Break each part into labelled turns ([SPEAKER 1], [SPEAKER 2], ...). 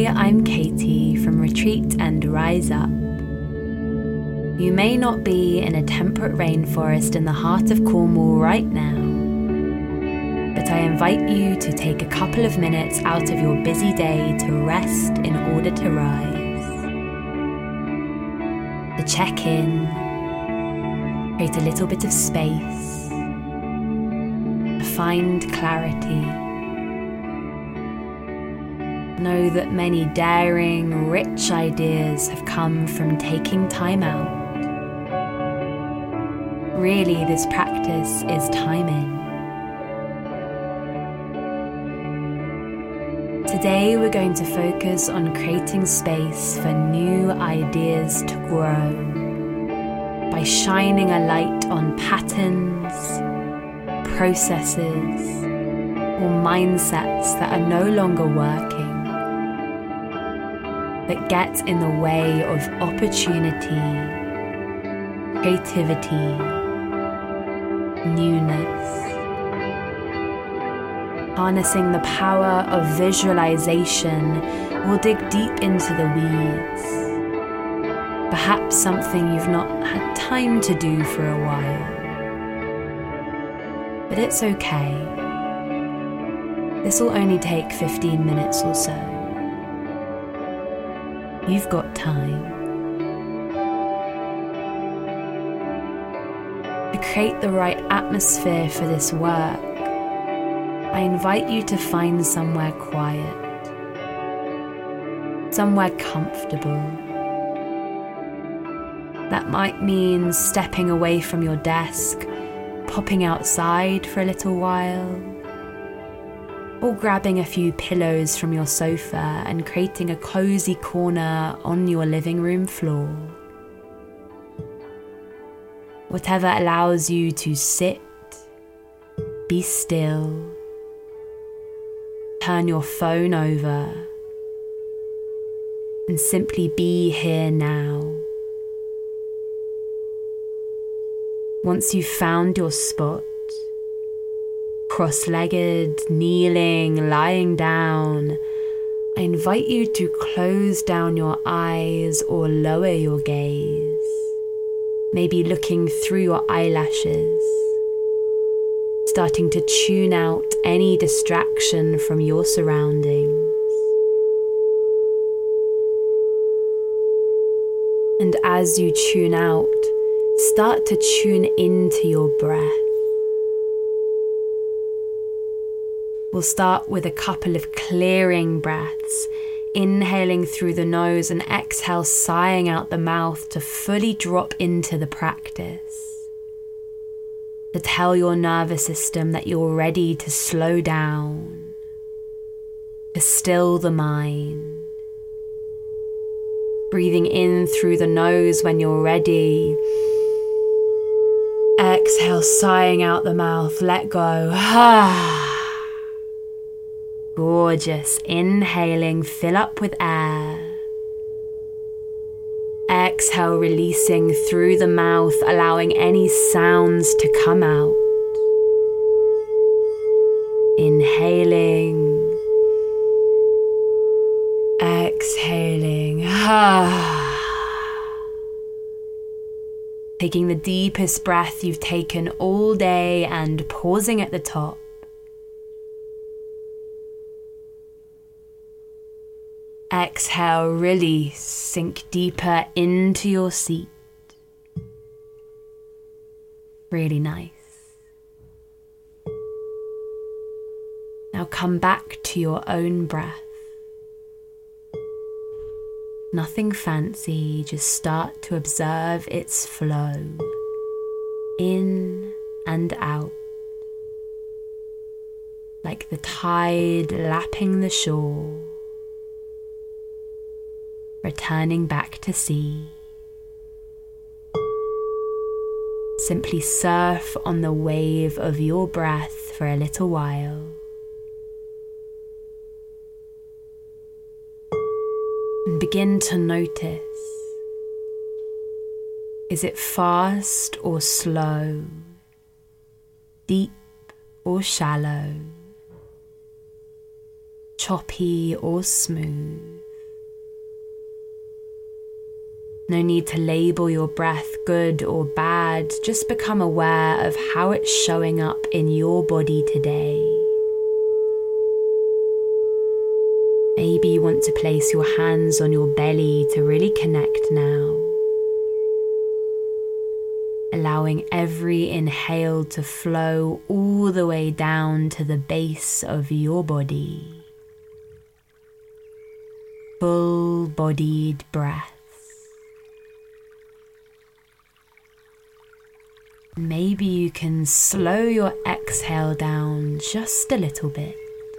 [SPEAKER 1] Hi, I'm Katie from Retreat and Rise Up. You may not be in a temperate rainforest in the heart of Cornwall right now, but I invite you to take a couple of minutes out of your busy day to rest in order to rise. To check in, create a little bit of space, to find clarity. Know that many daring, rich ideas have come from taking time out. Really, this practice is timing. Today we're going to focus on creating space for new ideas to grow by shining a light on patterns, processes, or mindsets that are no longer working, that get in the way of opportunity, creativity, newness. Harnessing the power of visualization, we'll dig deep into the weeds. Perhaps something you've not had time to do for a while. But it's okay. This will only take 15 minutes or so. You've got time. To create the right atmosphere for this work, I invite you to find somewhere quiet, somewhere comfortable. That might mean stepping away from your desk, popping outside for a little while, or grabbing a few pillows from your sofa and creating a cozy corner on your living room floor. Whatever allows you to sit, be still, turn your phone over, and simply be here now. Once you've found your spot, cross-legged, kneeling, lying down, I invite you to close down your eyes or lower your gaze, maybe looking through your eyelashes, starting to tune out any distraction from your surroundings. And as you tune out, start to tune into your breath. We'll start with a couple of clearing breaths, inhaling through the nose and exhale, sighing out the mouth to fully drop into the practice. To tell your nervous system that you're ready to slow down, to still the mind. Breathing in through the nose when you're ready. Exhale, sighing out the mouth, let go. Gorgeous. Inhaling, fill up with air. Exhale, releasing through the mouth, allowing any sounds to come out. Inhaling. Exhaling. Taking the deepest breath you've taken all day and pausing at the top. Exhale, release, sink deeper into your seat. Really nice. Now come back to your own breath. Nothing fancy, just start to observe its flow, in and out, like the tide lapping the shore. Returning back to sea. Simply surf on the wave of your breath for a little while. And begin to notice, is it fast or slow, deep or shallow, choppy or smooth? No need to label your breath good or bad, just become aware of how it's showing up in your body today. Maybe you want to place your hands on your belly to really connect now. Allowing every inhale to flow all the way down to the base of your body. Full-bodied breaths. Maybe you can slow your exhale down just a little bit.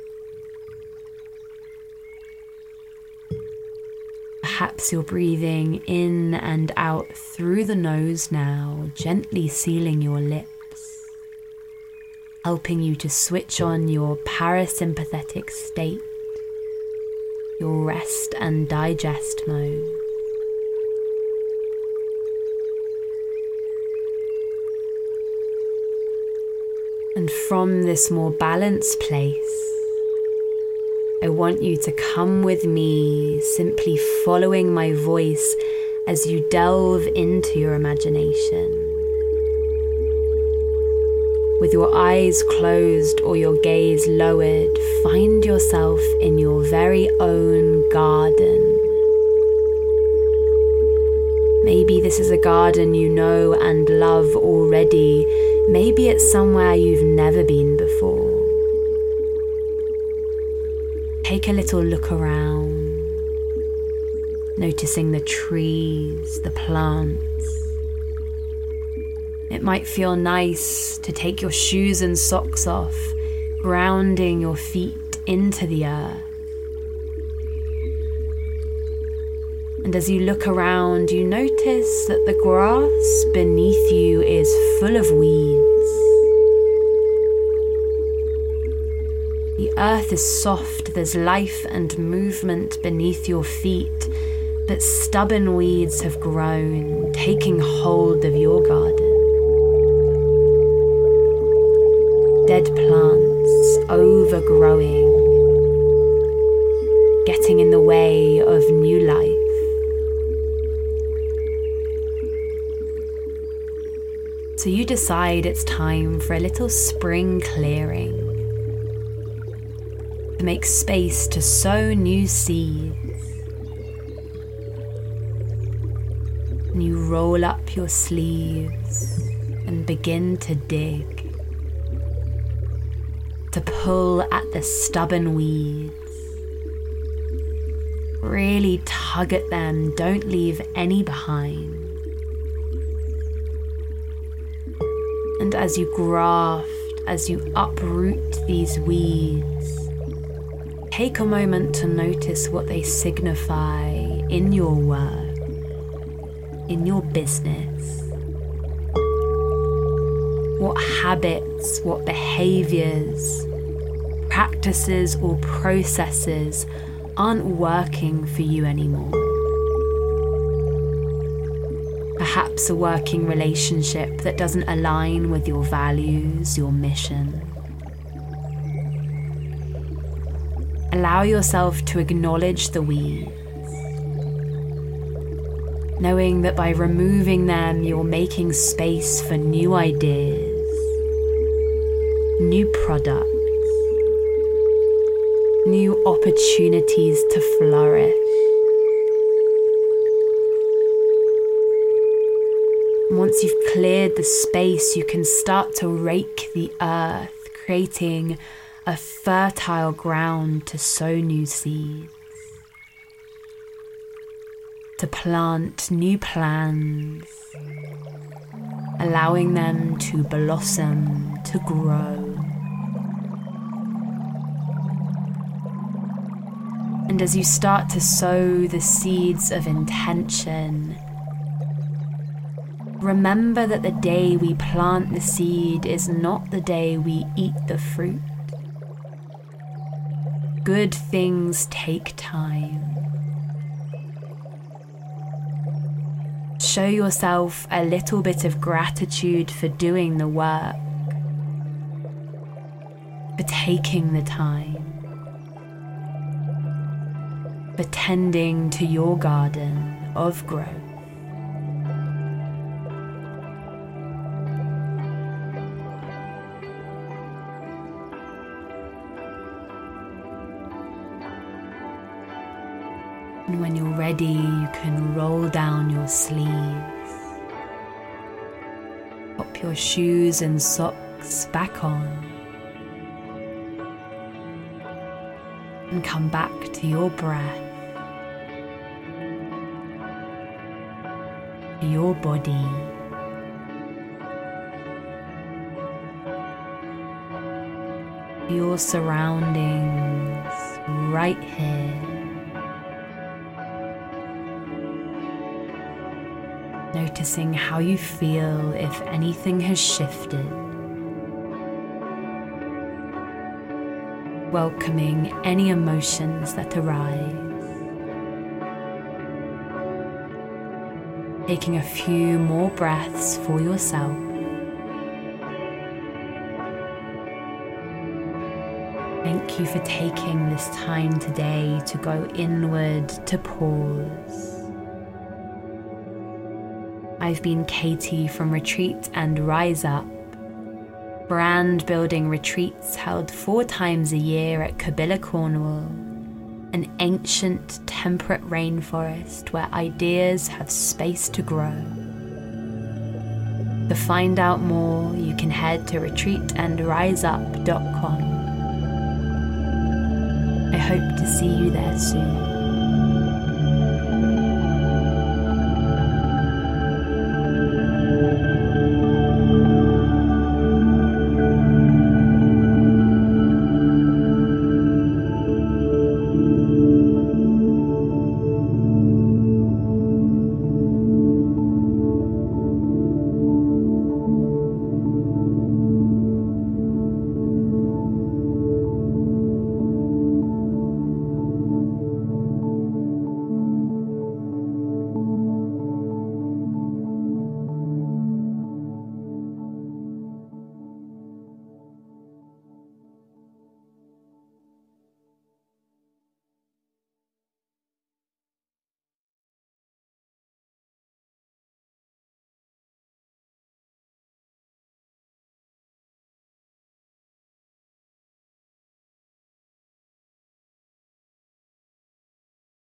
[SPEAKER 1] Perhaps you're breathing in and out through the nose now, gently sealing your lips, helping you to switch on your parasympathetic state, your rest and digest mode. And from this more balanced place, I want you to come with me, simply following my voice as you delve into your imagination. With your eyes closed or your gaze lowered, find yourself in your very own garden. Maybe this is a garden you know and love already. Maybe it's somewhere you've never been before. Take a little look around, noticing the trees, the plants. It might feel nice to take your shoes and socks off, grounding your feet into the earth. And as you look around, you notice that the grass beneath you is full of weeds. The earth is soft, there's life and movement beneath your feet, but stubborn weeds have grown, taking hold of your garden. Dead plants overgrowing, getting in the way of new life. So you decide it's time for a little spring clearing, to make space to sow new seeds. And you roll up your sleeves and begin to dig, to pull at the stubborn weeds. Really tug at them, don't leave any behind. And as you graft, as you uproot these weeds, take a moment to notice what they signify in your work, in your business. What habits, what behaviors, practices or processes aren't working for you anymore. Perhaps a working relationship that doesn't align with your values, your mission. Allow yourself to acknowledge the weeds, knowing that by removing them, you're making space for new ideas, new products, new opportunities to flourish. Once you've cleared the space, you can start to rake the earth, creating a fertile ground to sow new seeds, to plant new plans, allowing them to blossom, to grow. And as you start to sow the seeds of intention, remember that the day we plant the seed is not the day we eat the fruit. Good things take time. Show yourself a little bit of gratitude for doing the work, for taking the time, for tending to your garden of growth. And when you're ready, you can roll down your sleeves. Pop your shoes and socks back on. And come back to your breath, to your body. Your surroundings right here. Noticing how you feel if anything has shifted. Welcoming any emotions that arise. Taking a few more breaths for yourself. Thank you for taking this time today to go inward, to pause. I've been Katie from Retreat and Rise Up, brand building retreats held 4 times a year at Cabilla, Cornwall, an ancient temperate rainforest where ideas have space to grow. To find out more, you can head to retreatandriseup.com. I hope to see you there soon.